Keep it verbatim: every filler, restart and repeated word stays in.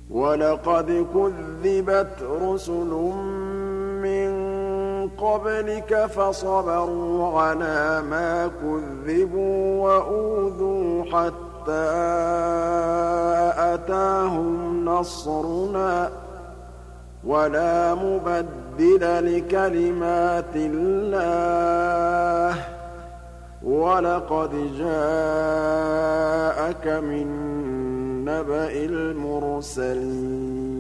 وَلَقَدْ كُذِّبَتْ رُسُلٌ مِّن قَبْلِكَ فَصَبَرُوا عَلَىٰ مَا كُذِّبُوا وَأُوذُوا حَتَّىٰ أَتَاهُمْ نَصْرُنَا ۚ وَلَا مُبَدِّلَ لِكَلِمَاتِ اللَّهِ ۚ وَلَقَدْ جَاءَكَ مِن نَّبَإِ الْمُرْسَلِينَ